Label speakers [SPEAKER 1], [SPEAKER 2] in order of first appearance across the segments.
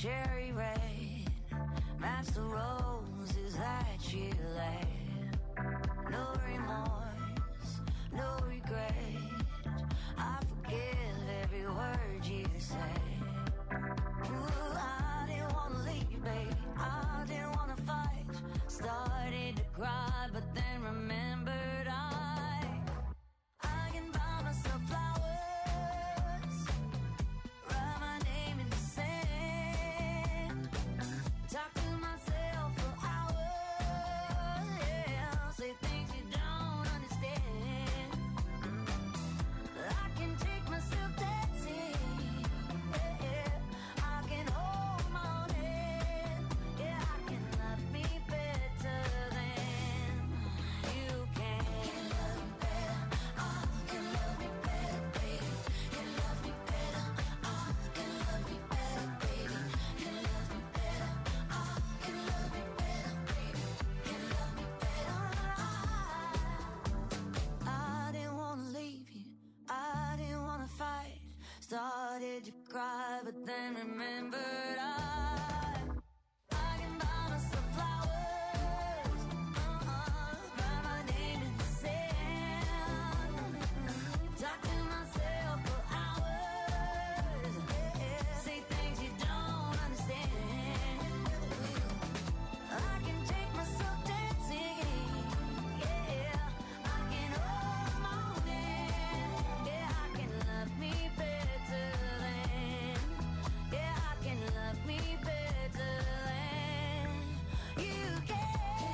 [SPEAKER 1] cherry red, match the roses that you laid. No remorse, no regret, I forgive every word you say. Ooh, I didn't wanna leave, baby, I didn't wanna fight. Started to cry, but then remembered I can buy myself flowers, write my name in the sand, talk to myself for hours, yeah, say things you don't understand. I can take myself dancing, yeah, I can hold my own hand, yeah, I can love me better than you can. Can love me better, can love me better, baby. Can love me better, can love me better, baby. Can love me better, can love me better, baby. Can love me better. I didn't wanna leave you, I didn't wanna fight. Started to cry, but then remembered I can buy myself flowers, write my name in the sand, talk to myself for hours, yeah, say things you don't understand. I can take myself dancing, yeah, I can hold my own hand, yeah, I can love me better than, yeah, I can love me better than you can.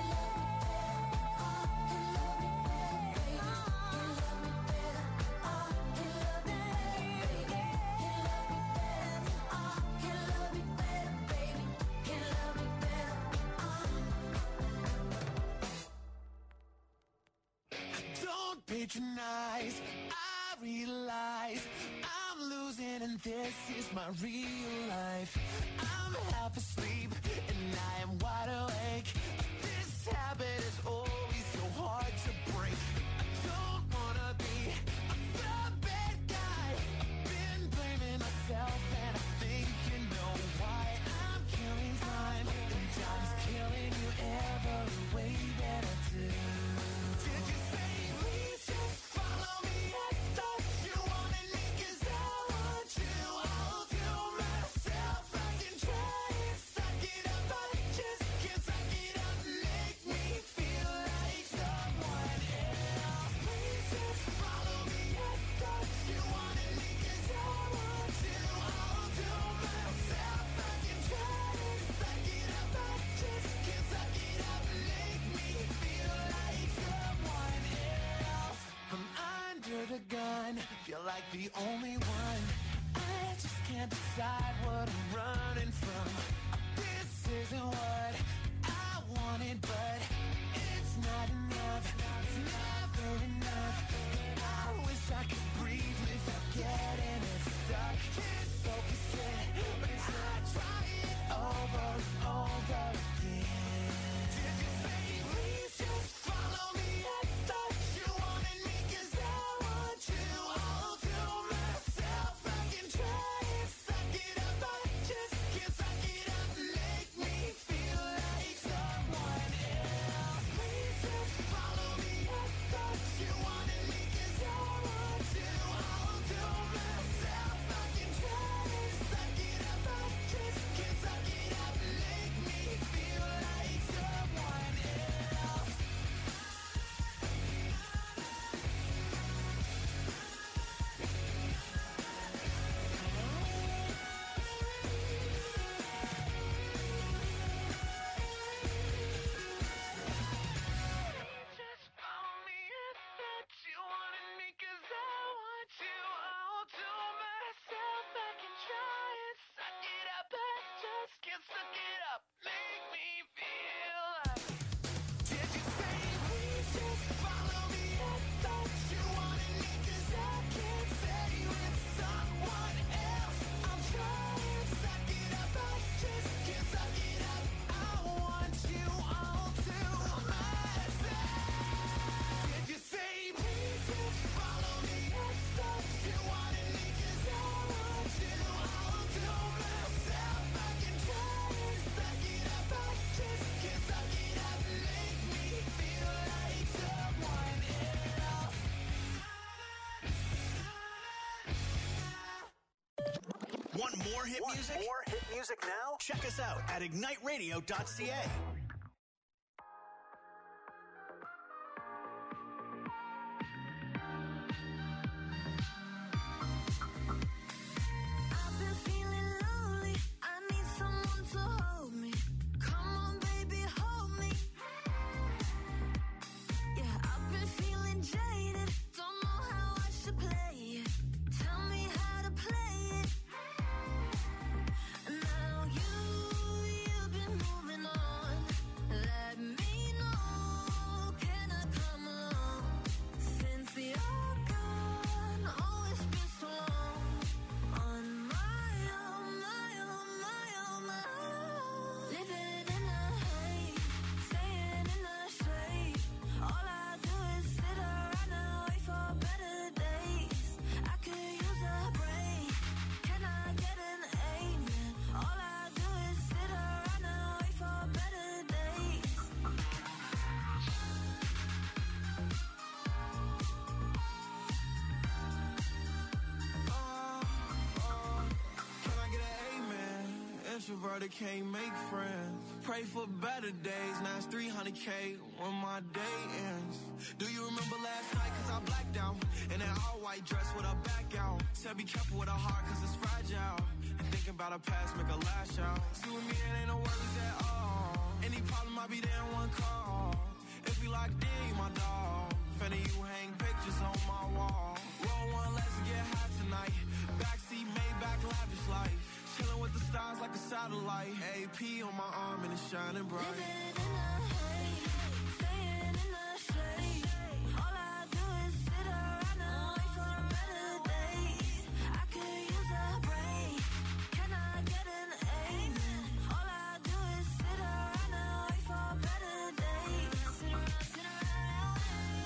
[SPEAKER 2] Don't patronize, I realize I'm losing and this is my real life. I'm half asleep and I am wide awake. This habit is always so hard to break. I don't wanna be the bad guy. I've been blaming myself and I think you know why. I'm killing time and time's killing you every way that I do. Did you say please just follow me? I thought you wanted me 'cause I want you. I'll do myself. I can try and suck it up, but I just can't suck it up. Make me feel like someone else. Please just follow me. I thought you wanted me 'cause I want you. I'll do myself. I can try and suck it up, but I just can't suck it up. Make me feel like someone else. I'm under the gun, feel like the only one. I just can't decide what I'm running from. This isn't what I wanted, but it's not enough. It's never enough. I wish I could breathe without getting it stuck. Can't focus it, but I try it over and over again. Did you say please just follow me? I thought you wanted me 'cause I want you. I'll do myself. I can try and suck it up, but I just can't suck it up. Make me feel
[SPEAKER 3] Want more hit music?
[SPEAKER 4] More hit music now?
[SPEAKER 3] Check us out at igniteradio.ca.
[SPEAKER 2] Introverted can't make friends. Pray for better days. Now it's 300K when my day ends. Do you remember last night? Cause I blacked out in an all-white dress with a back out. Said be careful with a heart cause it's fragile. And thinking about a past make a lash out. See with me it ain't no worries at all. Any problem I'll be there in one call. If we locked in, you my dog. Finna you hang pictures on my wall. Roll one, let's get high tonight. Backseat, Maybach, lavish life. Chilling with the stars like a satellite. AP on my arm and it's shining bright.
[SPEAKER 1] Living in the haze, staying in the shade. All I do is sit around and wait for better days. I could use a break. Can I get an amen? All I do is sit around and wait for better days. Sit around,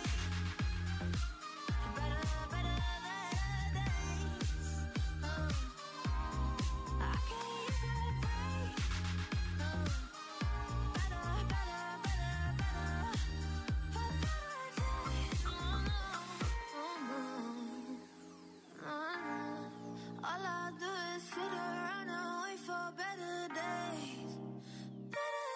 [SPEAKER 1] better days. I can use a break. All I do is sit around and wait for better days. Better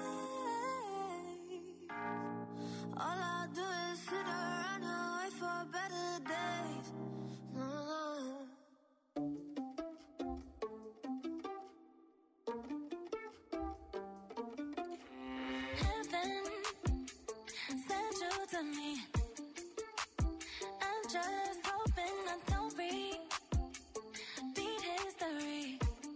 [SPEAKER 1] days. All I do is sit around and wait for better days. Heaven sent you to me. I'm just hoping I don't beat history.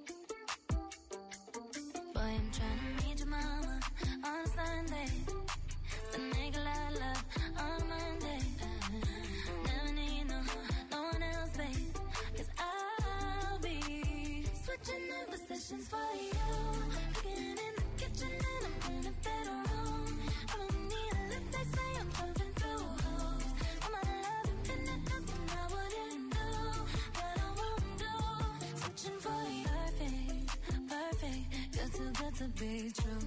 [SPEAKER 1] Boy, I'm trying to meet your mama on a Sunday. The nigga I love on a Monday. Never need no one else, babe. Cause I'll be switching in positions for you. Cooking in the kitchen and I'm in the bedroom. I don't need a lift, they say I'm pumping through holes. I'm out of love and finna nothing I wouldn't do, but I won't do. Switching for you, perfect, you're too good to be true.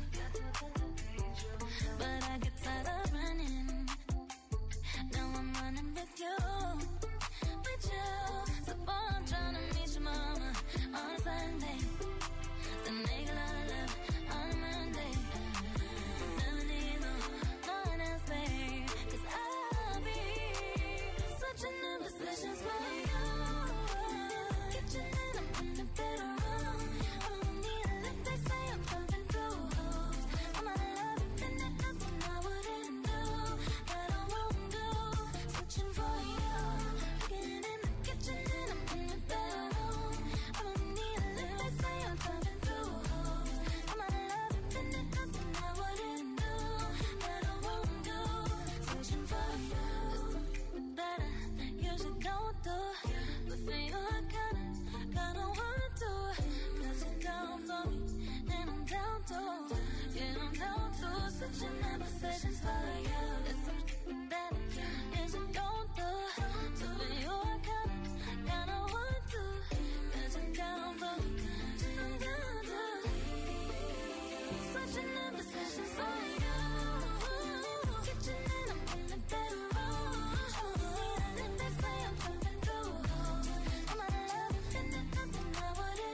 [SPEAKER 1] But I get tired of running. Now I'm running with you. So boy, I'm trying to meet your mama on a Sunday. The nigga I love on a Monday. Never need no one else, babe. Cause I'll be switching in positions for you. Kitchen and I'm in the bedroom. I don't need a lift, they say I'm pumping through holes. I'm out of love and finna nothing I wouldn't do, but I won't do. Switching for you. Cooking in the kitchen and I'm in the bedroom. I don't need a lift, they say I'm pumping through holes. I'm out of love and finna nothing I wouldn't do, but I won't do. Switching for you. That I usually don't do, but for you I kinda want to. Cause you're down for me and I'm down too. Yeah, I'm down too. Switching in positions for you. It's something that I usually don't do, so for you I kinda want to. Cause you're down for me and I'm down too. Switching in positions for you. Kitchen and I'm in the bedroom. They say I'm pumping through holes. I'm out of love and finna nothing I wouldn't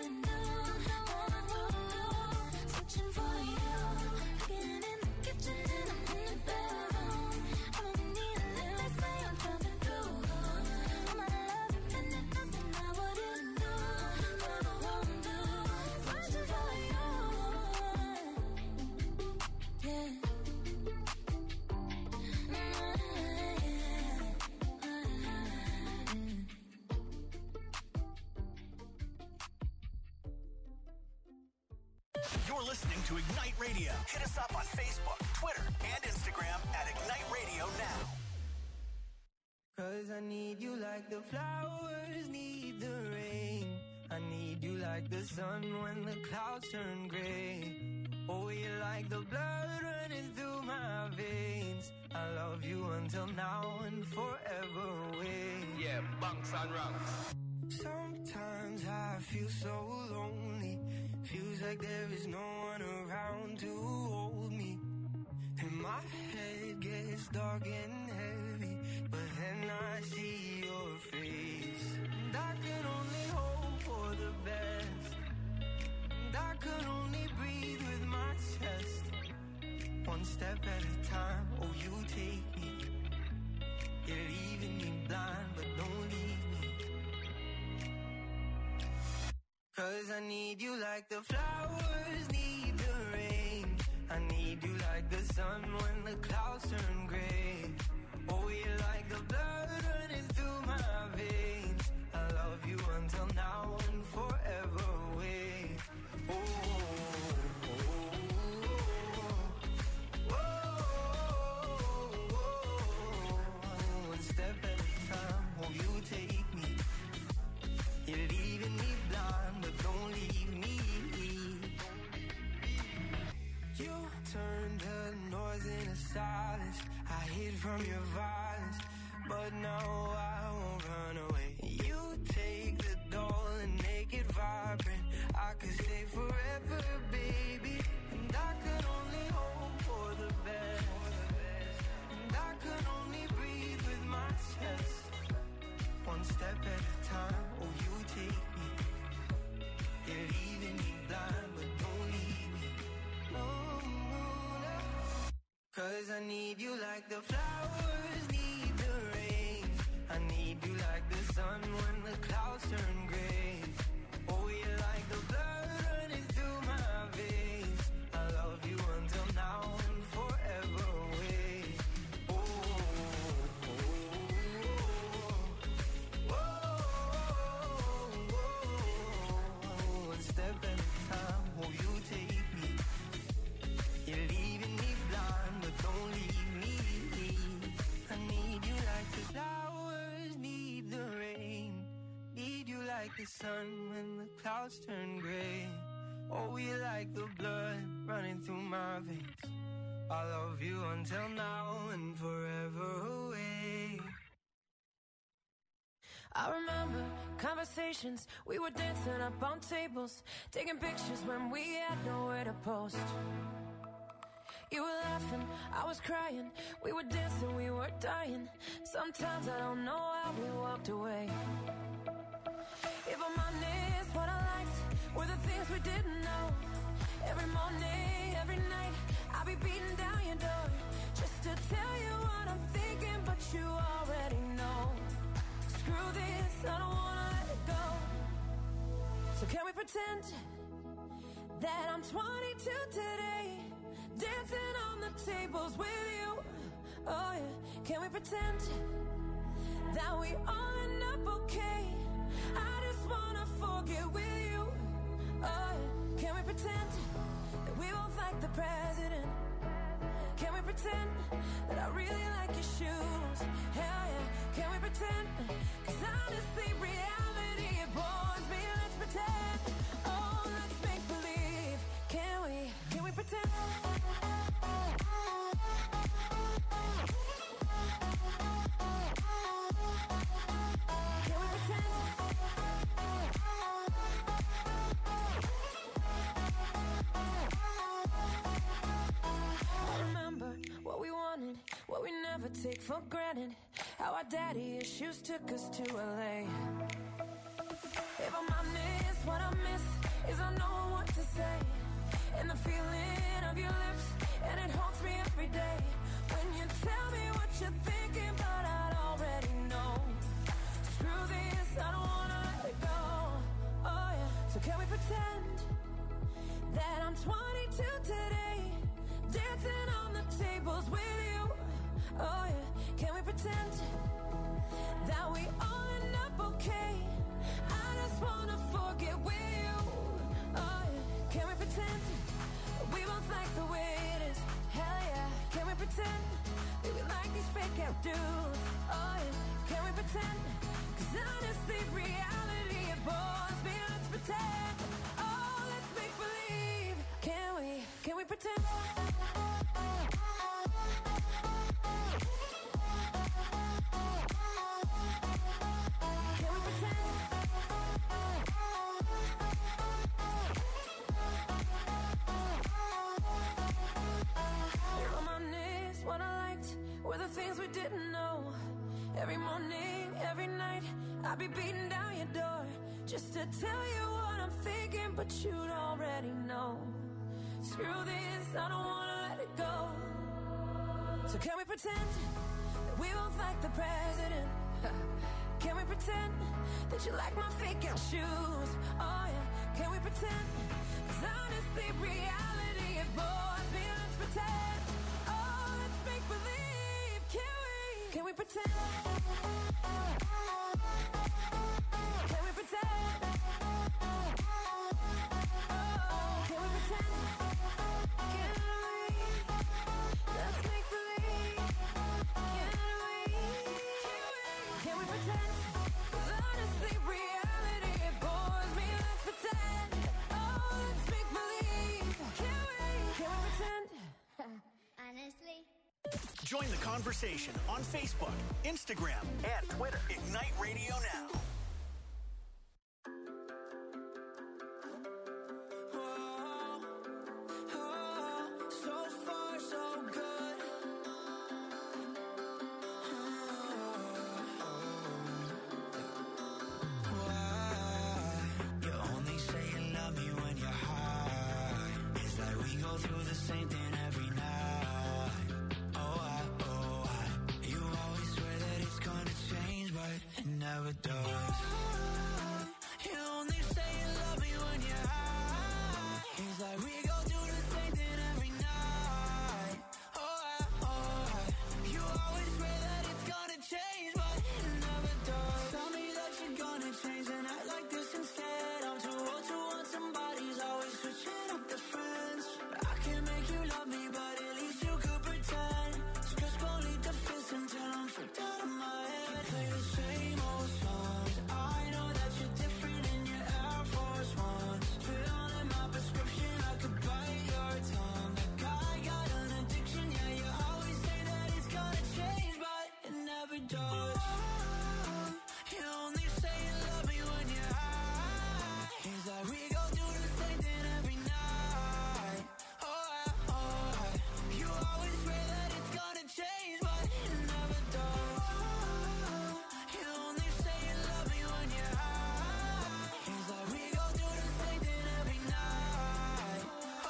[SPEAKER 3] You're listening to Ignite Radio. Hit us up on Facebook, Twitter, and Instagram at Ignite Radio Now.
[SPEAKER 2] 'Cause I need you like the flowers need the rain. I need you like the sun when the clouds turn gray. Oh, you're like the blood running through my veins. I love you until now and forever away.
[SPEAKER 4] Yeah, bunks and rungs.
[SPEAKER 2] Sometimes I feel so lonely. Feels like there is no one around to hold me. And my head gets dark and heavy, but then I see your face. And I can only hope for the best. And I can only breathe with my chest. One step at a time, oh you take me. You're leaving me blind, but don't leave me. 'Cause I need you like the flowers need the rain. I need you like the sun when the clouds turn gray. Oh, you're like the blood running through my veins. I love you until now and forever away. Oh, oh, oh, oh, oh. One step at a time, oh, you take me. You're leaving me blind, but don't leave me. You turn the noise into silence. I hid from your violence, but no, I won't run away. You take the doll and make it vibrant. I could stay forever, baby. And I could only hope for the best. And I could only breathe with my chest. One step at a time, oh you take me. You're leaving me blind, but don't leave me. No, no, no. 'Cause I need you like the flowers need the rain. I need you like the sun when the clouds turn gray. Oh, you're like the blood running through my veins. I love you until now and forever away. Oh, oh, oh, oh, oh. One step at a time, oh, you take me. You're leaving me blind, but don't leave me. I need you like the flowers need the rain. Need you like the sun when the clouds turn gray. Oh, you're like the blood running through my veins. I love you until now and forever away.
[SPEAKER 5] I remember conversations, we were dancing up on tables, taking pictures when we had nowhere to post. You were laughing, I was crying, we were dancing, we were dying. Sometimes I don't know how we walked away. If I'm honest, what I liked were the things we didn't know. Every morning, every night, I'll be beating down your door just to tell you what I'm thinking, but you already know. Screw this, I don't wanna let it go. So can we pretend that I'm 22 today, dancing on the tables with you? Oh yeah, can we pretend that we all end up okay? I just wanna forget with you. Oh yeah, can we pretend that we both like the president? Can we pretend that I really like your shoes? Hell yeah, can we pretend? 'Cause honestly, reality, it bores me. Let's pretend. Oh, let's make believe. Can we pretend? Can we pretend? I remember what we wanted, what we never take for granted. How our daddy issues took us to LA. If I'm honest, what I miss is I know what to say. And the feeling of your lips, and it haunts me every day. When you tell me what you're thinking, but I'd already know. Screw this, I don't wanna let it go. Oh yeah, so can we pretend that I'm 22 today, dancing on the tables with you? Oh yeah, can we pretend that we all end up okay? I just wanna forget with you. Oh yeah, can we pretend? pretend? 'Cause honestly, reality it bores me. Let's pretend. Oh, let's make believe. Can we pretend? What I liked were the things we didn't know. Every morning, every night, I'd be beating down your door just to tell you what I'm thinking, but you'd already know. Screw this, I don't wanna let it go. So can we pretend that we both like the president? Can we pretend that you like my fake out shoes? Oh yeah, can we pretend? 'Cause honestly, reality it bores me. Let's pretend. Make believe, can we pretend? Can we pretend? Oh, can we pretend? Can we? Let's make believe. Can we pretend? 'Cause honestly, reality it bores me. Let's pretend. Oh, let's make believe. Can we pretend?
[SPEAKER 6] Honestly.
[SPEAKER 3] Join the conversation on Facebook, Instagram, and Twitter. Ignite Radio Now.
[SPEAKER 2] So far, so good. Why? You only say you love me when you're high. It's like we go through the same thing every night. It never does. You only say you love me when you're high. It's like we go through the same thing every night. You always swear that it's gonna change, but it never does. Tell me that you're gonna change and act like this instead. I'm too old to want somebody's always switching up the friends. I can make you love me, but at least you could pretend. Just gonna lead the fence until I'm freaked out of my head. Play the same old songs. I know that you're different in your Air Force Ones. Filling my prescription, I could bite your tongue. Like I got an addiction, yeah, you always say that it's gonna change, but it never does. You only say you love me when you're high. It's like we go through the same thing every night. You always swear that it's gonna change, but it never does. You only say you love me when you're high. It's like we go through the same thing every night.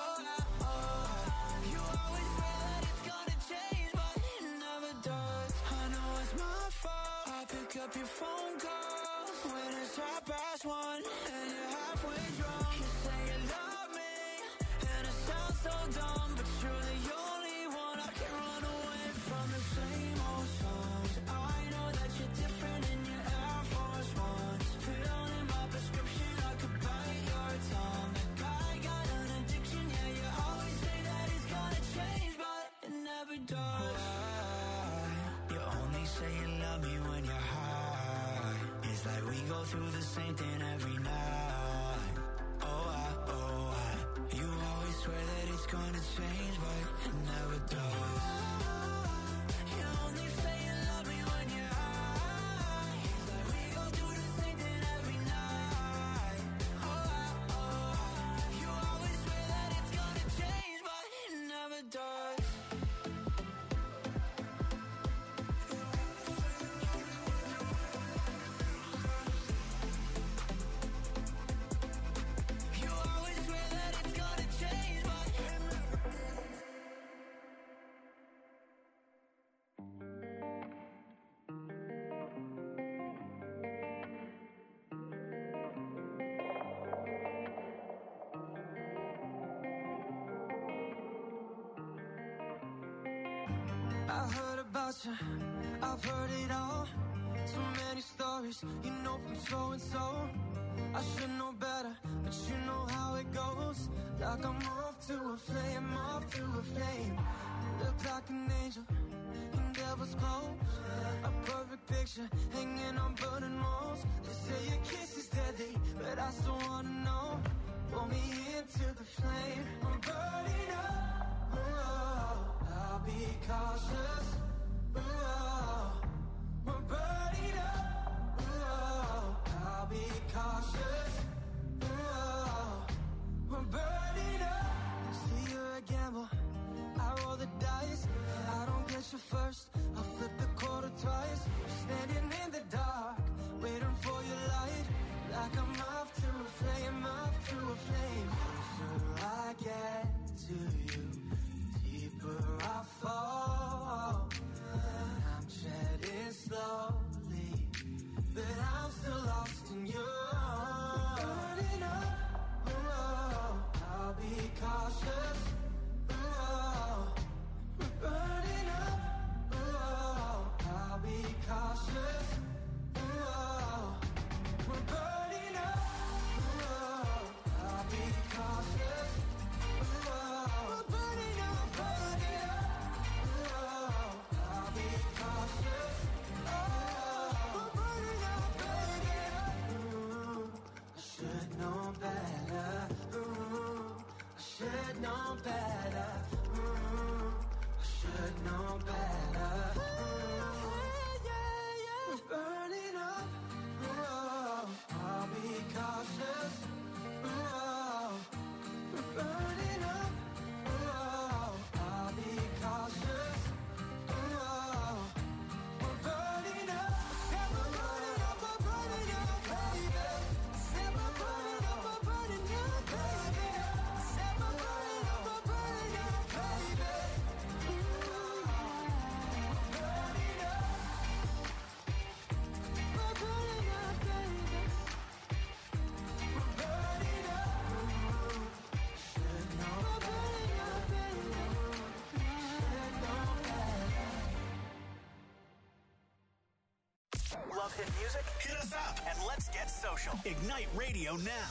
[SPEAKER 2] You always swear that it's gonna change, but it never does. I know it's my fault. I pick up your phone calls when it's 1:30 and you're halfway drunk. You say you love me and it sounds so dumb, but you're the only one I can run away from. The same old songs. I know that you're different in your Air Force Ones. Filling my prescription, I could bite your tongue. Like I got an addiction, yeah, you always say that it's gonna change, but it never does. You only say you love me when you're high. It's like we go through the same thing every night. You always swear that it's gonna change, but it never does. You only say you love me when you're high. It's like we go through the same thing every night. You always swear that it's gonna change, but it never does. You always swear that it's gonna change, but it never. I heard about you, I've heard it all. So many stories, you know, from so and so. I should know better, but you know how it goes. Like I'm off to a flame, off to a flame. Look like an angel, and devil's close. A perfect picture hanging on burning walls. They say your kiss is deadly, but I still wanna know. Pull me into the flame. I'm burning up. Oh, I'll be cautious. Oh, we're burning up. Oh, I'll be cautious. Oh, we're burning up. See, you're a gamble. I roll the dice. If I don't get you first, I'll flip the quarter twice. I'm standing in the dark, waiting for your light. Like I'm off to a flame, off to a flame. Closer I get to you, deeper I fall. I'm treading slowly, but I'm still lost in you. Burning up, oh, I'll be cautious. Oh, we're burning up, oh, I'll be cautious. Oh, we're burning up, oh, I'll be cautious. Oh, we're burning up, oh, I'll be cautious. Oh, we're burning up, ooh, I should know better. Ooh, I should know better. Ooh, I should know better. Ooh, we're burning up. Oh, I'll be cautious. Oh, we're burning up. Oh, I'll be cautious. Oh, we're burning up. Said we're burning up, we're burning up, baby. Said we're burning up, we're burning up, baby. Said we're burning up, we're burning up, baby. Ooh, we're burning up. We're burning up, baby. We're burning up. Should know. We're burning up, baby. Should know better.
[SPEAKER 3] Love hit music? Hit us up and let's get social. Ignite Radio now.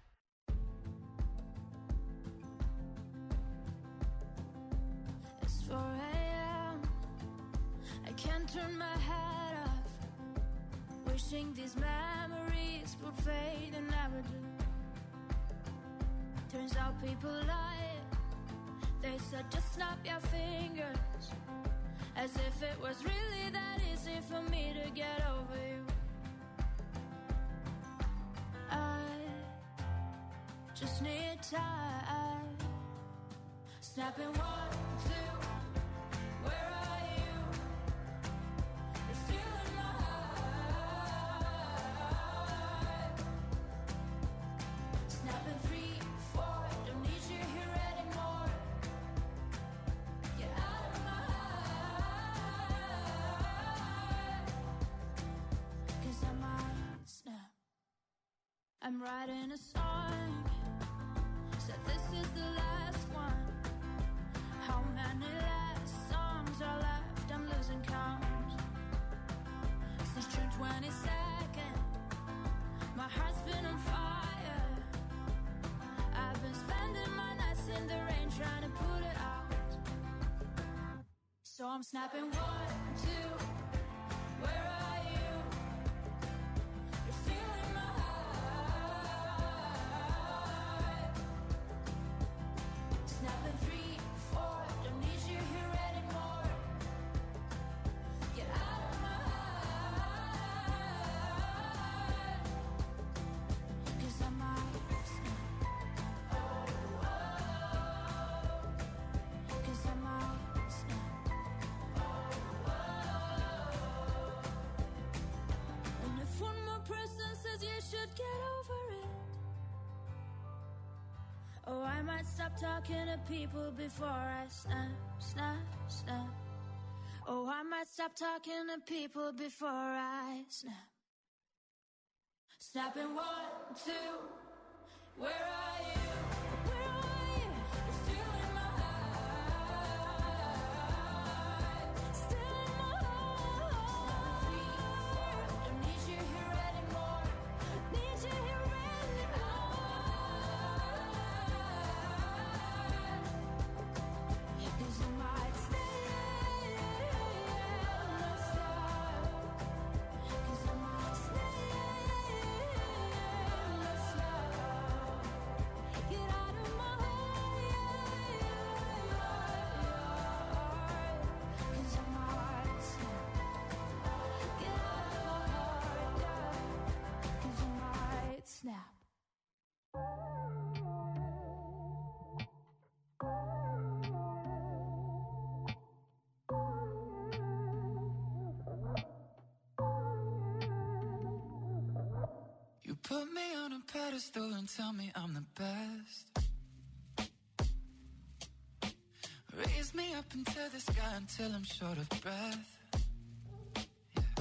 [SPEAKER 5] It's 4 a.m. I can't turn my head off. Wishing these memories would fade and never do. Turns out people lie. They said just snap your fingers, as if it was really that easy for me to get over you. I just need time. Snapping 1, 2. Where are you? You're still in my heart. Snapping 3, 4. Don't need you here anymore. Get out of my heart. 'Cause I might snap. I'm writing a song. Said this is the last one. How many last songs are left? I'm losing count. Since June 22nd, my heart's been on fire. I've been spending my nights in the rain trying to put it out. So I'm snapping 1, 2. Where are you? You're still in my heart. Snapping 3, 4. Don't need you here anymore. Get out of my heart. 'Cause I might snap. Oh, 'cause I might snap. And if one more person says you should get over it, oh, I might stop talking to people before I snap, snap, snap. Oh, I might stop talking to people before I snap. Snapping 1, 2. Where are you? Where are you? You're still in my heart. Still in my heart. Snapping 3, 4. Don't need you here anymore. Need you here anymore. 'Cause I might stay.
[SPEAKER 7] pedestal and tell me I'm the best. Raise me up into the sky until I'm short of breath. Yeah.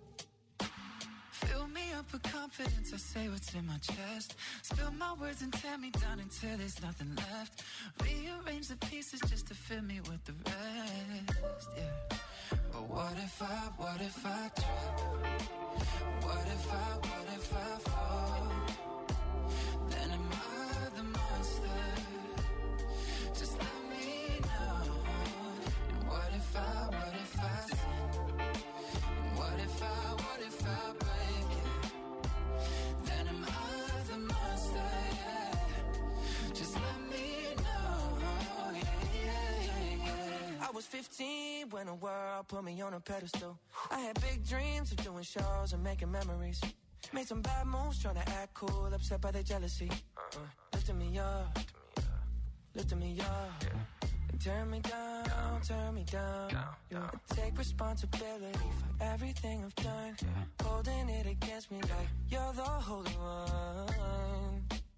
[SPEAKER 7] Fill me up with confidence, I say what's in my chest. Spill my words and tear me down until there's nothing left. Rearrange the pieces just to fill me with the rest. Yeah. But what if I trip? What if I fall? Then am I the monster? Just let me know. And what if I sin? And what if I break it? Then am I the monster? Yeah. Just let me know. Yeah.
[SPEAKER 8] I was 15 when the world put me on a pedestal. I had big dreams of doing shows and making memories. Made some bad moves trying to act cool, upset by their jealousy. Lifting me up, lifting me up. And turn me down, turn me down. I take responsibility for everything I've done. Holding it against me like you're the holy one.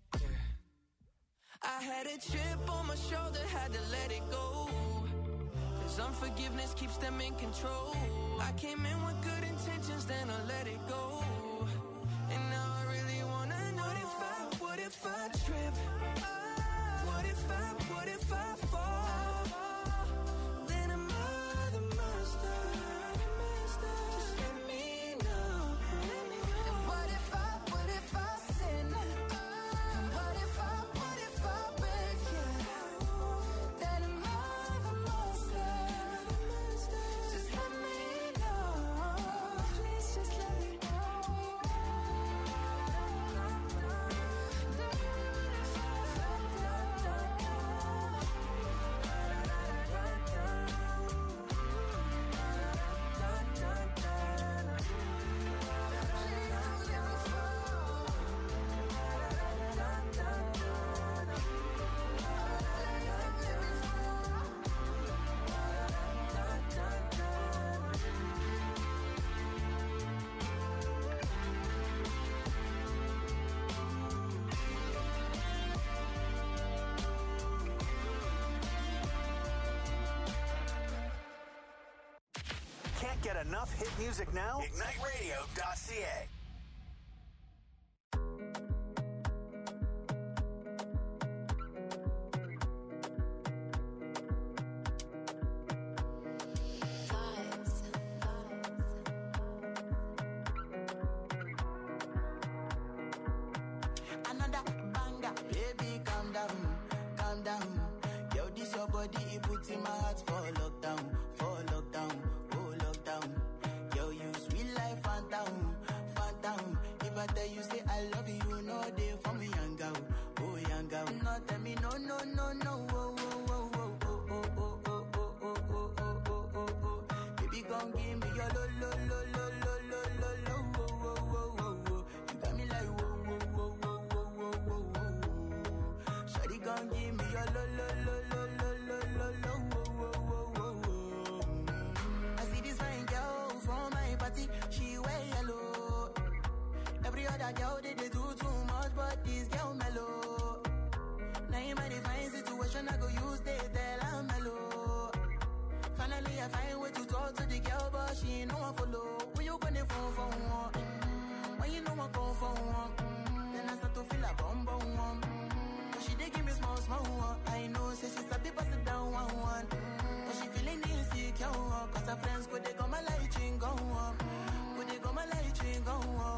[SPEAKER 8] I had a chip on my shoulder, had to let it go. Cause unforgiveness keeps them in control. I came in with good intentions, then I let it go. And now I really wanna know what if I trip? What if I fall? Then am I the monster? Just let me know. And what if I sin? And what if I break it? Then am I the monster? Just let me know. Please just let me know.
[SPEAKER 3] Can't get enough hit music now? IgniteRadio.ca.
[SPEAKER 2] Another banger, baby, calm down, calm down. Yo, this your body, it puts in my heart for lockdown, oh lockdown. Yo, you sweet life, phantom, phantom. If I tell you say I love you, you know they for me, young girl, oh young girl. No, tell me no, no, no, no, oh, oh, oh, oh, oh, oh, oh, oh, oh, oh, oh, oh, oh, oh. Baby, come give me your lo, lo, lo, lo, lo, lo, lo, lo, oh, oh, oh, oh, oh. You got me like whoa, whoa, whoa, whoa, whoa, whoa, whoa, whoa. Shawty, come give me your lo, lo, lo, lo, lo, lo, lo, lo, oh, oh, oh, oh, oh. I see this fine girl from my party, she wear yellow. Every other girl they do too much, but this girl mellow. Now in my divine situation, I go use they tell I'm mellow. Finally I find way to talk to the girl, but she ain't no one follow. When you gonna phone for one? When you know I go for one? Then I start to feel a bum bum one. But she dey give me small small one. I know say she's a bit pass it down one. But she feeling insecure, cause her friends go they go my light ring go on. Go they go my light ring go on.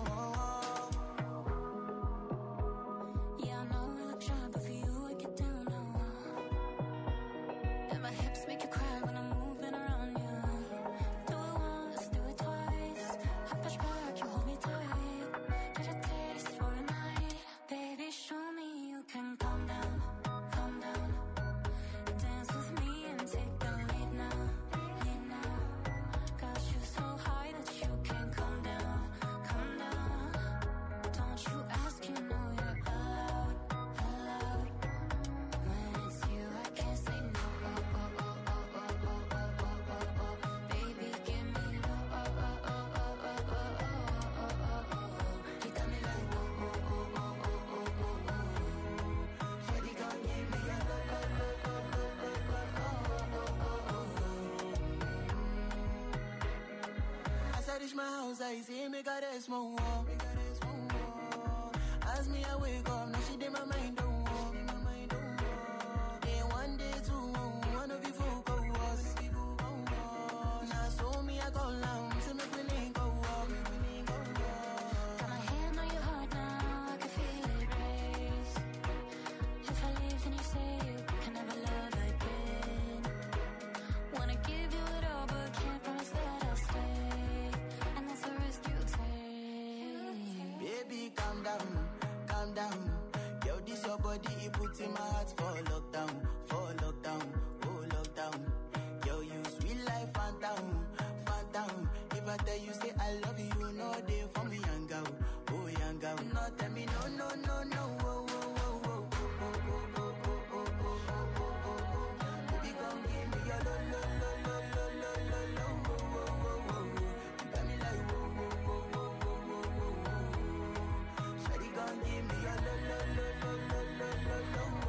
[SPEAKER 6] Yeah, I know I look shy, but for you I get down low. And my hips make you cry when I'm moving around you. Do it once, do it twice. I push back, you hold me tight. Get a taste for a night. Baby, show me you can calm down, calm down. Dance with me and take the lead now, lead now. Got you so high that you can't come down, come down.
[SPEAKER 2] outside, say make her rest more. As me I wake up, now she did my mind don't walk. Day one, day two, one of you focus. Now so me I call now, say make we link go walk.
[SPEAKER 6] Got my hand on your heart now, I can feel it race. If I leave, then you say you can never love again. Wanna give you it all, but can't promise that I'll stay. And that's the risk you take.
[SPEAKER 2] Baby, calm down, calm down. Yo, this your body, it puts in my heart for lockdown, oh lockdown. Yo, you sweet life, phantom, phantom. If I tell you say I love you, you know they for me, young girl, oh young girl. No, tell me no, no, no, no, oh, oh, oh, oh, oh, oh, oh, oh, oh, oh, oh. Baby, come give me your lo, lo, lo, lo, lo, lo, lo, lo, oh, oh, oh, oh. You got me like, oh, oh, oh, oh, oh, oh, oh. Shawty, come give me your lo, lo, lo, lo, lo, lo, lo, lo, oh, oh, oh, oh.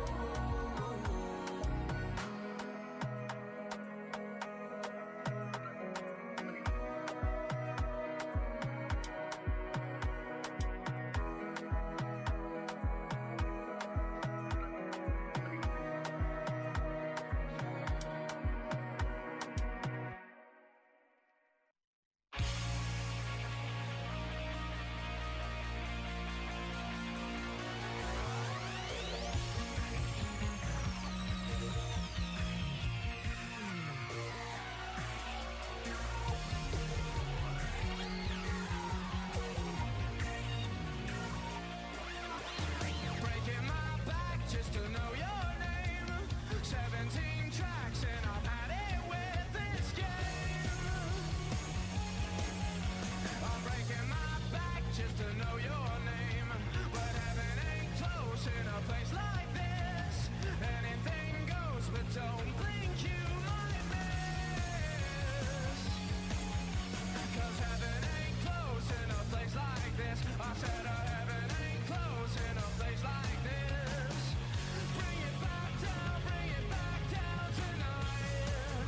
[SPEAKER 8] Breaking my back just to know your name. 17 tracks and I've had it with this game. I'm breaking my back just to know your name. But heaven ain't close in a place like this. Anything goes, but don't think you might miss. 'Cause heaven ain't close in a place like this. I said heaven ain't close in a place like this. Bring it back down tonight.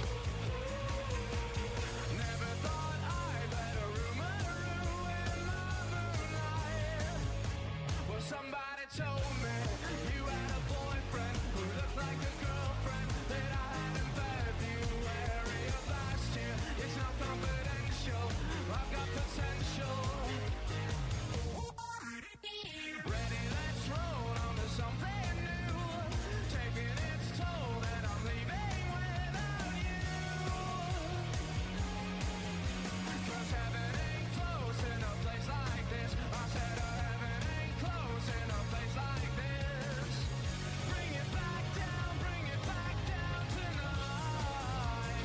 [SPEAKER 8] Never thought I'd let a rumor ruin my moonlight. Well, somebody told me you had a boyfriend who looked like a girlfriend that I had in February of last year. It's not confidential, I've got potential. Ready, let's roll on to something new. Taking its toll and I'm leaving without you. 'Cause heaven ain't close in a place like this. I said heaven ain't close in a place like this. Bring it back down tonight.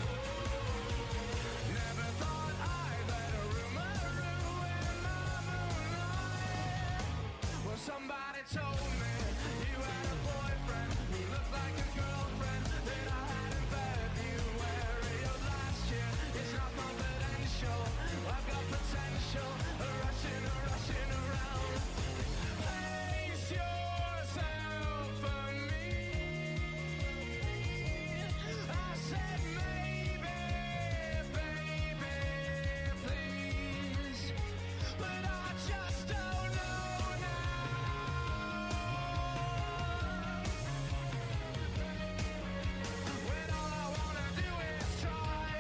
[SPEAKER 8] Never thought I'd let a rumor ruin my moonlight. Well, somebody told me you had a boyfriend who looked like a girlfriend that I had in February of last year. It's not confidential, I've got potential. Rushing around. Place yourself for me. I said maybe, baby, please. But I just don't know now. When all I wanna do is try.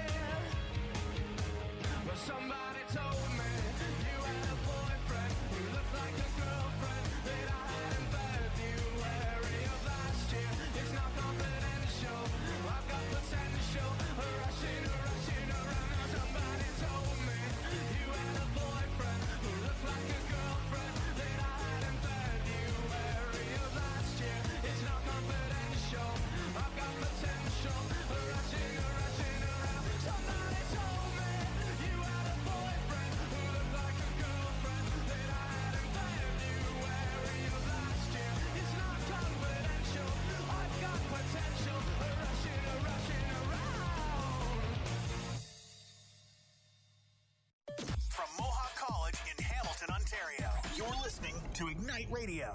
[SPEAKER 8] But somebody told me you had a boyfriend who looked like a girlfriend that I had in February of last year. It's not confidential, I've got potential. Rushing around. Now somebody told me you had a boyfriend who looked like a girlfriend that I had in February of last year. It's not confidential, I've got potential. Rushing around. Somebody told me you had a boyfriend who looked like a girlfriend that I had in February of last year. It's not confidential, I've got potential. Rushing around.
[SPEAKER 3] From Mohawk College in Hamilton, Ontario, you're listening to Ignite Radio.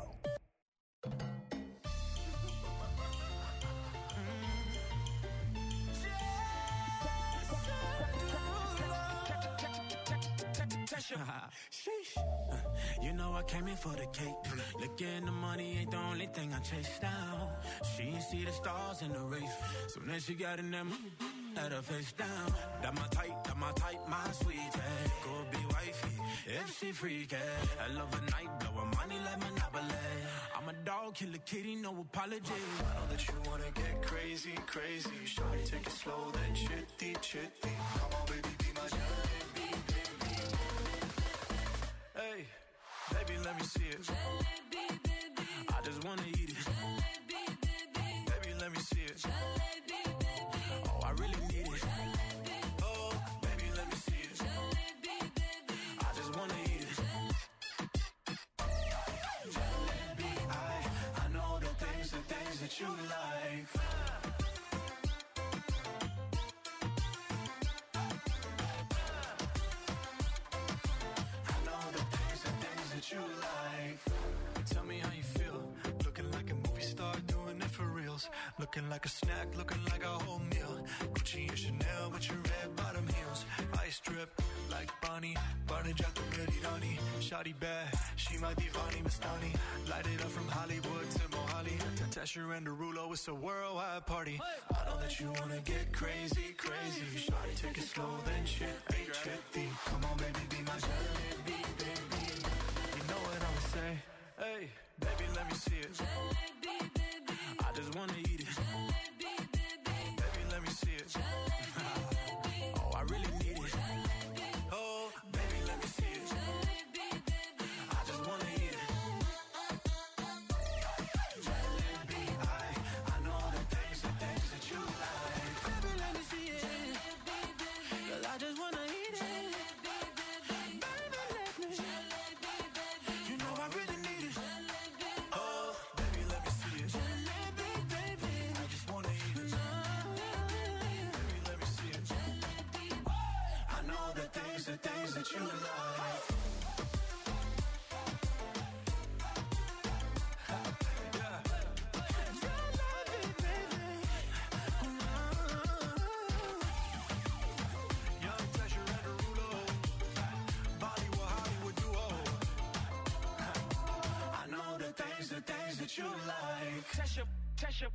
[SPEAKER 2] Sheesh. You know I came in for the cake. Looking the money ain't the only thing I chase down. She ain't see the stars in the race. So then she got in them, had her face down. That my type, my sweetie. Go be wifey, if she freaky. I love a night, blow her money like Monopoly. I'm a dog, kill a kitty, no apology.
[SPEAKER 9] I know that you wanna get crazy, crazy. Shawty, take it slow, then chitty, chitty. Come on, baby, be my jalebi, baby. Hey, baby, let me see it.
[SPEAKER 5] Jalebi, baby.
[SPEAKER 2] I just wanna eat it.
[SPEAKER 5] Jalebi, baby.
[SPEAKER 9] Baby, let me see it.
[SPEAKER 5] Jalebi, baby.
[SPEAKER 2] Oh, I really need it.
[SPEAKER 5] Jalebi.
[SPEAKER 9] Oh, baby, let me see it.
[SPEAKER 5] Jalebi, baby.
[SPEAKER 2] I just wanna eat it.
[SPEAKER 9] Jalebi, I know the things that you like. I know the things that you like. Tell me how you feel. Looking like a movie star, doing it for reals. Looking like a snack, looking like a whole meal. Gucci and Chanel with your red bottom heels. Ice drip like Bonnie, Barney Jack the Merirani. Shawty bad, she my divani Mastani. Light it up from Hollywood to Mohali. Tesher and Derulo, it's a worldwide party. I know that you wanna get crazy, crazy. Shawty, take it slow, then chitty, chitty. Come on, baby, be my jalebi, baby. You know what I'ma say? Hey, baby, let me see it.
[SPEAKER 5] Jalebi, baby.
[SPEAKER 2] I just wanna eat it.
[SPEAKER 5] Jalebi, baby.
[SPEAKER 9] Baby, let me see it.
[SPEAKER 5] Jalebi, baby.
[SPEAKER 2] Oh, I really need it.
[SPEAKER 9] Oh, baby, let me see it.
[SPEAKER 5] Jalebi, baby.
[SPEAKER 2] I just wanna eat it.
[SPEAKER 9] Jalebi, I know the things that you like.
[SPEAKER 2] Baby, let me see it.
[SPEAKER 5] Jalebi, baby.
[SPEAKER 2] Girl, I just wanna eat it.
[SPEAKER 5] Jalebi, baby.
[SPEAKER 2] Baby, let me.
[SPEAKER 5] Jalebi, baby.
[SPEAKER 2] You know I really need it.
[SPEAKER 5] Jalebi,
[SPEAKER 9] Oh, baby, let me see it.
[SPEAKER 2] Jalebi, baby.
[SPEAKER 9] I just wanna eat it. Baby, let me see it. I know the things that you like. Young Tesher and Derulo, Bollywood, Hollywood duo. I know the things that you like.
[SPEAKER 4] Tesha.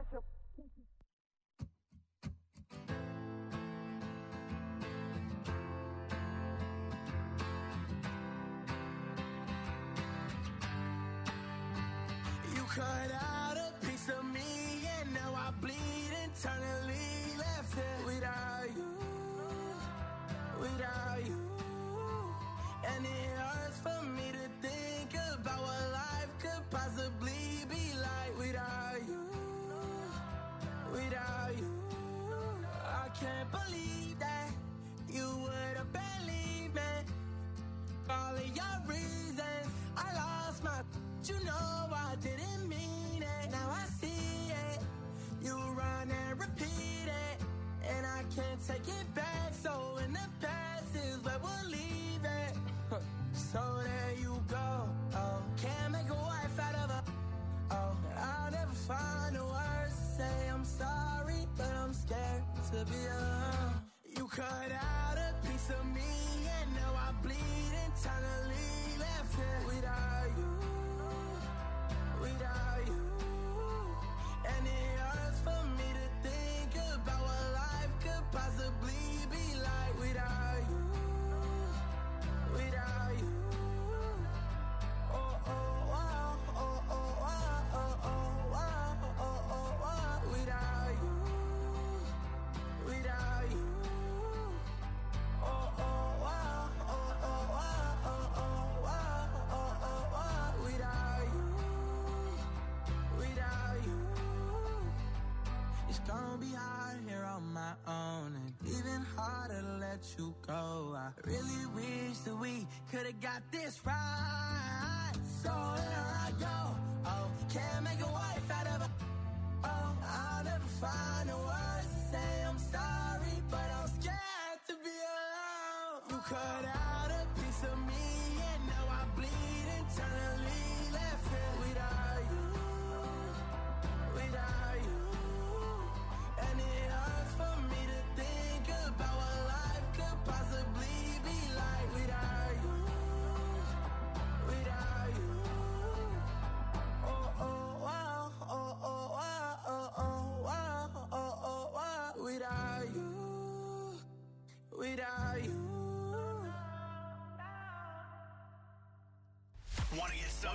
[SPEAKER 2] You cut out a piece of me, and now I bleed internally. Left here without you, without you. And it hurts for me to think about what life could possibly be like without you, without you. I can't believe that you would have believed me. All of your reasons, I lost my. You know I didn't mean it. Now I see it. You run and repeat it, and I can't take it back. So in the past is where we'll leave it. So there you go. Oh, can't make a wife out of her. Oh, I'll never find the words to say I'm sorry, but I'm scared to be alone. You cut out a piece of me, and now I bleed internally. Left here without you, without you. And it hurts for me to think about what life could possibly be like without you, without you. Oh, oh, oh, oh, oh, oh, oh, oh, oh, oh, oh, without you, without you. Oh, oh, oh, oh, oh, oh, oh, oh, oh, oh, oh, without you, without you. It's gonna be hard here on my own, and even harder to let you go. I really wish that we could've got this right. So here I go. Oh, can't make a wife out of her. Oh, I'll never find the words to say I'm sorry, but I'm scared to be alone. You cut out a piece of me, and now I bleed internally. Left here without you, without you. And it hurts for me to think about what life could possibly be like without you,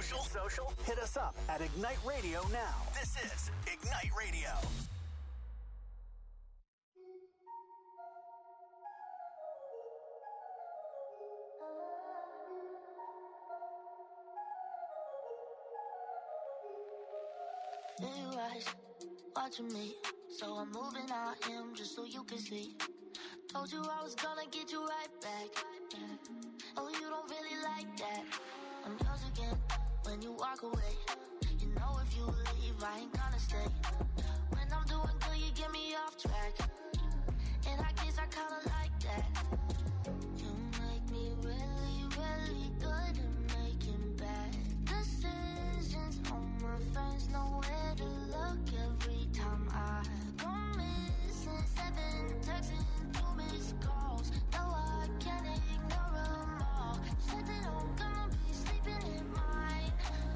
[SPEAKER 3] social? Hit us up at Ignite Radio now. This is Ignite Radio.
[SPEAKER 6] Feel your eyes watching me, so I'm moving out in just so you can see. Told you I was gonna get you right back. Oh, you don't really like that. I'm yours again when you walk away. You know if you leave, I ain't gonna stay. When I'm doing good, you get me off track. And I guess I kinda like that. You make me really, really good at making bad decisions. All my friends know where to look every time I go missing. 7 texts and 2 missed calls. No, I can't ignore them all. Said that I'm gonna be sleeping in mine.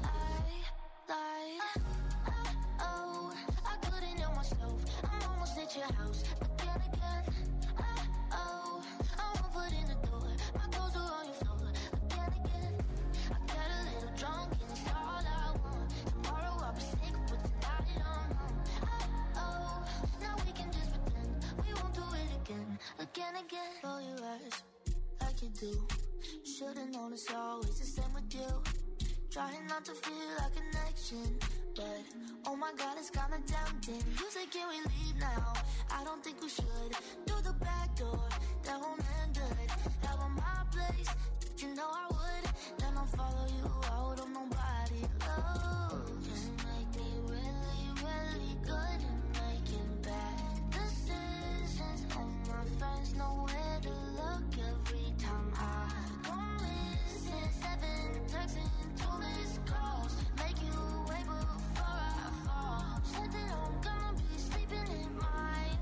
[SPEAKER 6] Oh, I couldn't help myself. I'm almost at your house again. Oh, I won't put in the door. My clothes are on your floor again. I got a little drunk and it's all I want. Tomorrow I'll be sick, but tonight I'm home. Oh, now we can just pretend we won't do it again. Roll your eyes like you do. Should've known it's always the same with you. Trying not to feel a connection, but oh my God, it's kinda tempting. You say, can we leave now? I don't think we should. Through the back door, that won't end good. Have on my place, you know I would. Then I'll follow you out of nobody. Oh, just make me really, really good at making bad decisions. All my friends know where to look every time I go missing. 7 texts and 2 missed calls. Make you wait before I fall. Said that I'm gonna be sleeping in mine.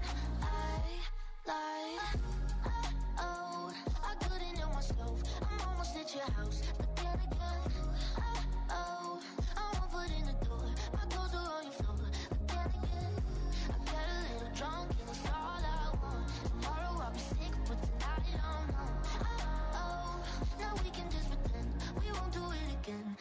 [SPEAKER 6] Oh, I couldn't help myself. I'm almost at your house again. Oh, I won't put in the door. My clothes are on your floor again. I got a little drunk and it's all I want. Tomorrow I'll be sick, but tonight I'm home. Oh, now we can just pretend we won't do it again.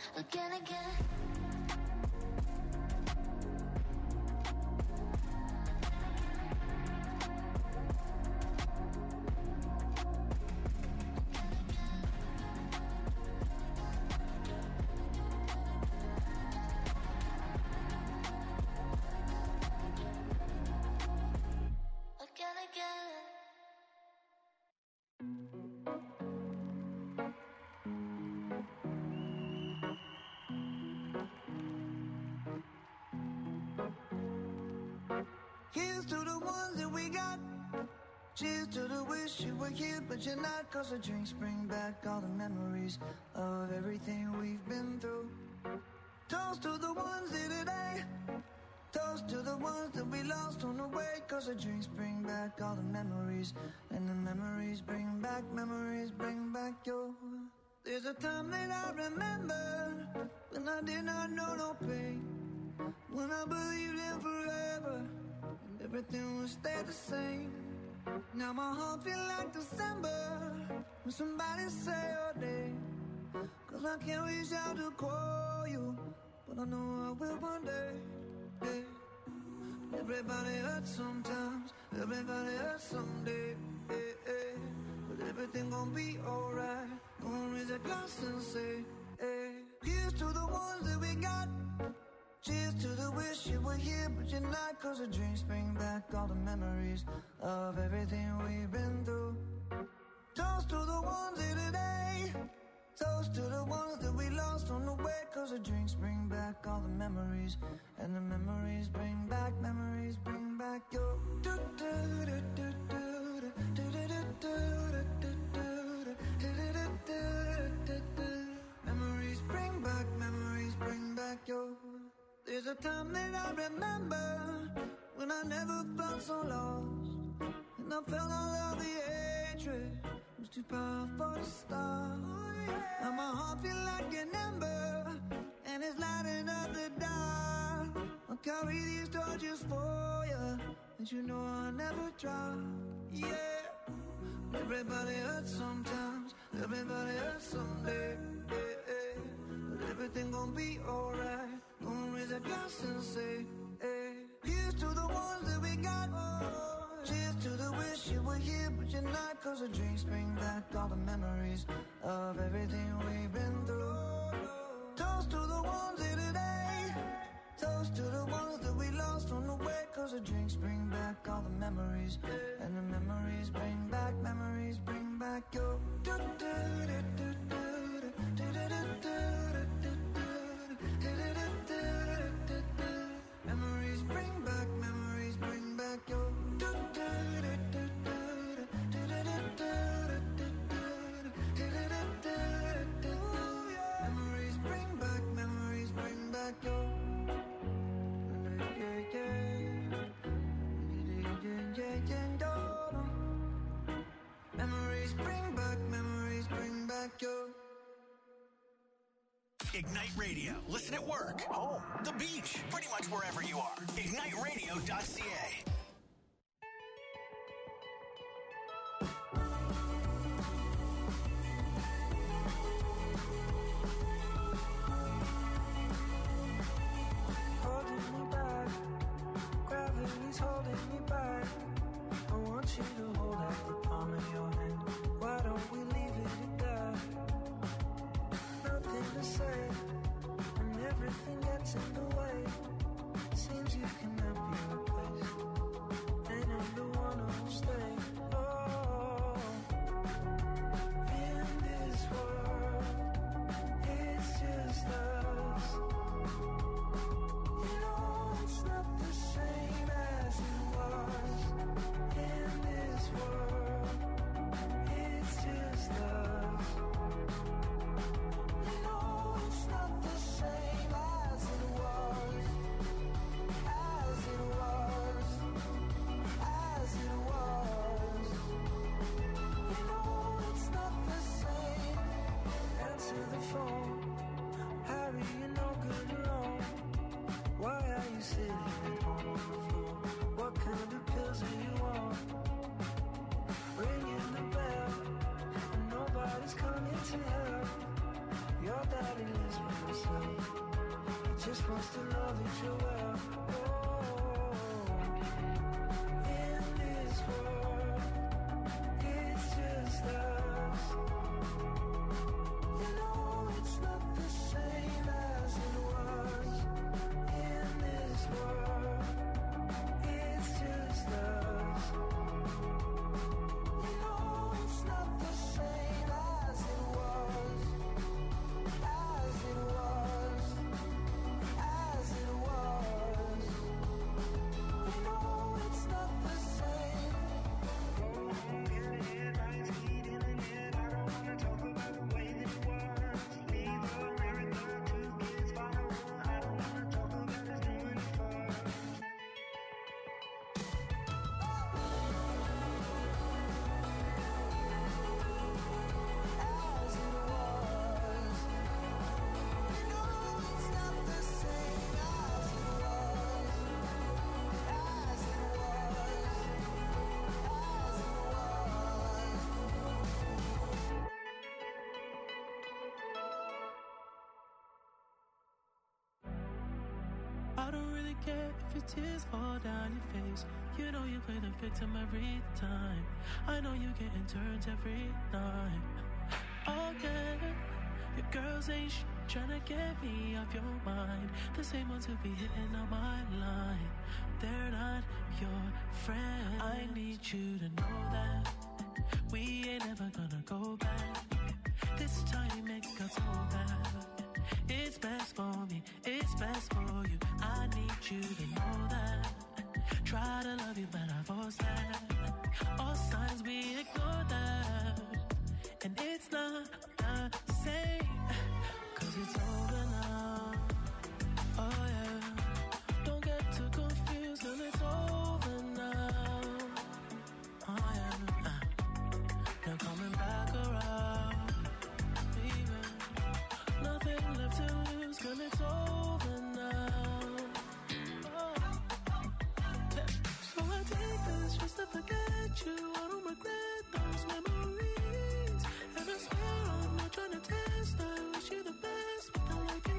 [SPEAKER 2] Here's to the ones that we got. Cheers to the wish you were here, but you're not. Cause the drinks bring back all the memories of everything we've been through. Toast to the ones here today. Toast to the ones that we lost on the way. Cause the drinks bring back all the memories. And the memories bring back your. There's a time that I remember when I did not know no pain. When I believed in forever and everything would stay the same. Now my heart feel like December when somebody say your name. Cause I can't reach out to call you, but I know I will one day. Yeah. Everybody hurts sometimes, everybody hurts someday. Yeah. But everything gon' be alright. Gonna raise a glass and say, hey. Here's to the ones that we got. Cheers to the wish you were here, but you're not. Cause the drinks bring back all the memories of everything we've been through. Toast to the ones here today. Toast to the ones that we lost on the way. Cause the drinks bring back all the memories. And the memories bring back your. Memories bring back your. There's a time that I remember when I never felt so lost. And I felt all of the hatred was too powerful to stop. Now my heart feel like an ember and it's lighting up the dark. I'll carry these torches for you, and you know I'll never drop. Yeah. Everybody hurts sometimes, everybody hurts someday. Yeah. But
[SPEAKER 10] everything gon' be alright. Gonna raise a glass and say, hey. Here's to the ones that we got. Cheers to the wish you were here, but you're not. Cause the drinks bring back all the memories of everything we've been through. Toast to the ones here today. Toast to the ones that we lost on the way. Cause the drinks bring back all the memories. And the memories bring back your memories bring back your memories bring back your memories bring back your
[SPEAKER 3] Ignite Radio. Listen at work, home, the beach, pretty much wherever you are. IgniteRadio.ca.
[SPEAKER 10] holding me back. Gravity's holding me back. I want you to hold out the palm of your hand. Why don't we leave it at that? Nothing to say, and everything gets in the way. Seems you cannot be replaced, and I'm the one who'll stay. Oh, in this world, it's just us. You know it's not the same as it was. In this world, it's just us. You know it's not the same as it was. As it was. As it was. You know it's not the same. Answer the phone. Harry, you're no good alone. Why are you sitting at home on the floor? What kind of pills are you on? Ringing the bell, and nobody's coming to help. Your daddy lives by himself. He just wants to know that you're well. Oh, in this world, it's just us. You know it's not the same as it was. In this world, it's just us. You know it's not the same as it was. As it was. As it was. You know it's not the same. Getting it right, eating it. I don't wanna talk about the way that it was. Leave America, 2 kids, follow her. I don't wanna talk about us doing it first. As it was. You know it's not the same as it was. As it was. As it was.
[SPEAKER 11] I don't really care if your tears fall down your face. You know you play the victim every time. I know you're getting turns every night. Oh yeah, your girls ain't trying to get me off your mind. The same ones who be hitting on my line. They're not your friend. I need you to know that we ain't ever gonna go back. This time it got so bad. It's best for me, it's best for you. I need you to know that. Try to love you, but I force that. All signs we ignore that. And it's not the same, 'cause it's over now. Oh yeah, don't get too confused, 'cause it's over now. Oh yeah, now coming back around, baby. Nothing left to lose, 'cause it's over now. Oh. Yeah. So I take this just to forget you. I don't regret those memories. And I swear I'm not trying to test. I wish you the best, but I like it.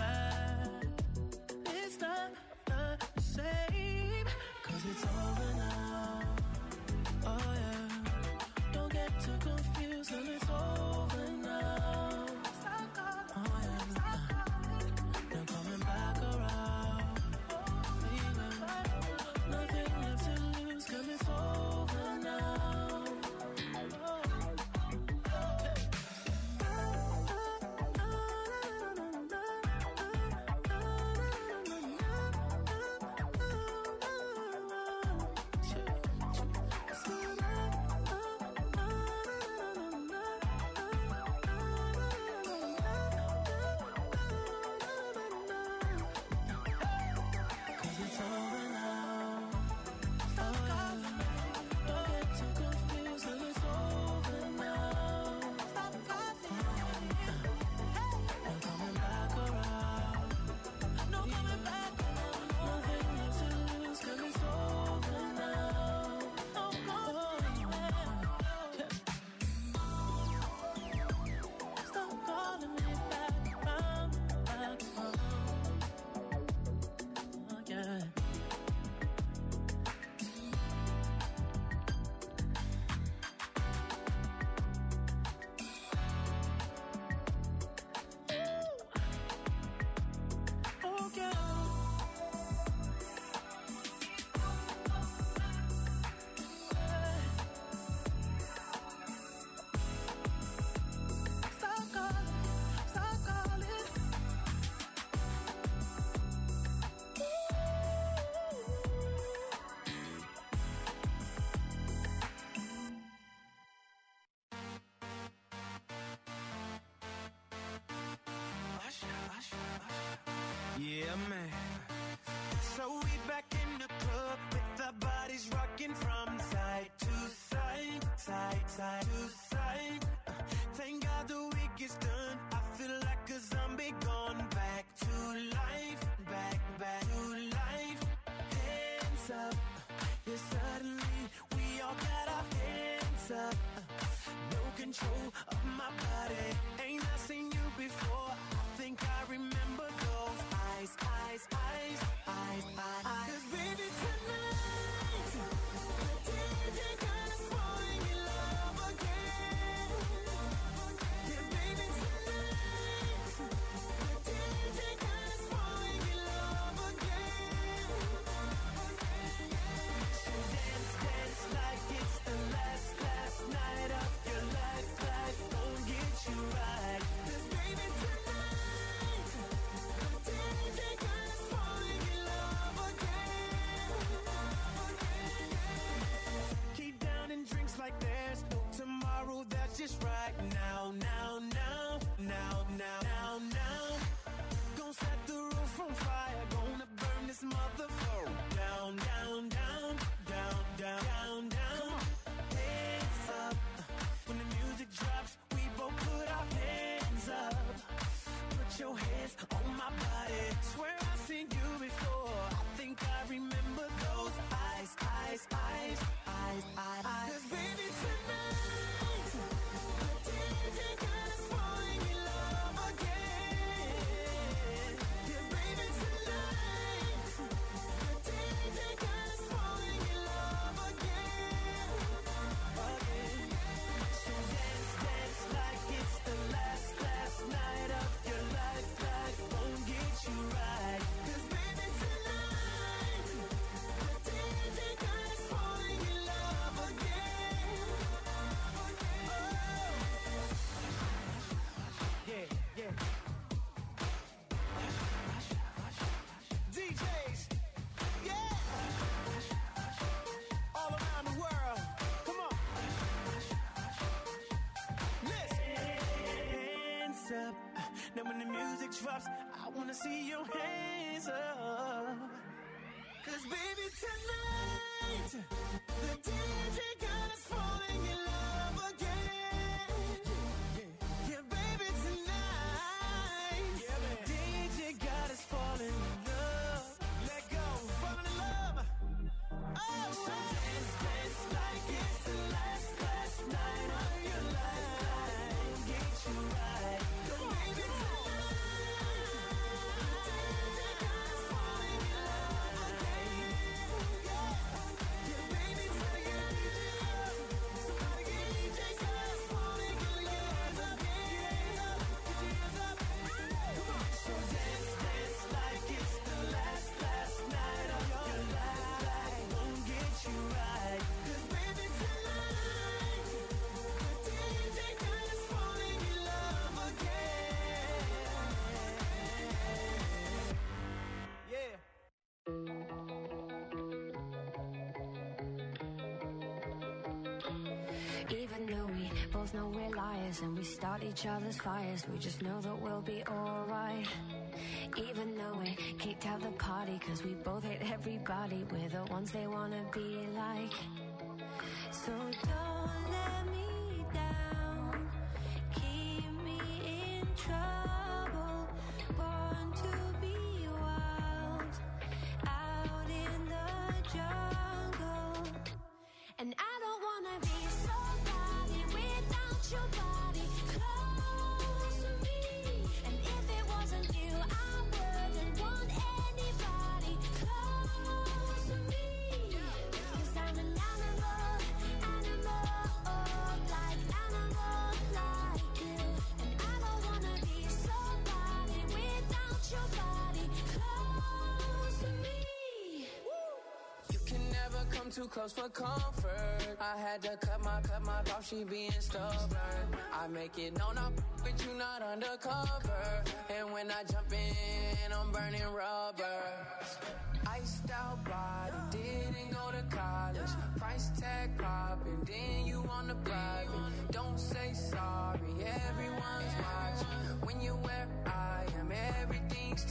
[SPEAKER 11] back. It's not the same, 'cause it's over now. Oh yeah, don't get too confused, 'cause it's over now. Oh yeah, no coming back around. Nothing left to lose, 'cause it's over now.
[SPEAKER 2] Yeah, man. So we back in the club with our bodies rocking from side to side, side to side. Thank God the week is done. I feel like a zombie gone back to life, back to life. Hands up, yeah, suddenly we all got our hands up. No control of my body. Ain't I seen you before? I think I remember those eyes. 'Cause baby tonight, the DJ got us falling in love again. Yeah, baby tonight, the DJ got us falling in love again. So dance like it's the last night of your life. Life won't get you right. 'Cause baby tonight, the DJ got us falling in love again. Keep downing drinks like there's no tomorrow. That's just right now. Gonna set the roof on fire. Gonna burn this motherfucker down. Come on, hands up. When the music drops, we both put our hands up. Put your hands on my body. Swear I've seen you before. I think I remember those eyes. 'Cause baby tonight, the DJ got us falling in love again. Yeah, baby tonight, the DJ got us falling in love again. So dance like it's the last night of your life. Life won't get you right. 'Cause baby tonight, the DJ got us falling in love again. Yeah. DJs, yeah. All around the world. Come on. Listen. Hands up. Now when the music drops, I wanna see your hands up. 'Cause baby tonight, the DJ got us falling in love again. Yeah, baby tonight, DJ got us falling in love. Let go, falling in love. Oh, so dance like it's the last night of your life. Get you right. 'Cause baby tonight,
[SPEAKER 12] both know we're liars and we start each other's fires. We just know that we'll be alright. Even though we kicked out the party, cause we both hate everybody. We're the ones they wanna be like. So don't let me down, keep me in trouble. Born to be wild, out in the jungle. And I don't wanna be somebody without your body close to me. And if it wasn't you, I wouldn't want anybody close to me. Cause I'm an animal, like animal like you. And I don't wanna be somebody without your body close to me.
[SPEAKER 8] You can never come too close for comfort. I had to cut my off, she being stubborn. I make it known I'm with you, not undercover. And when I jump in, I'm burning rubber. Iced out body, didn't go to college. Price tag popping, then you on the private. Don't say sorry, everyone's watching. When you're where I am, everything's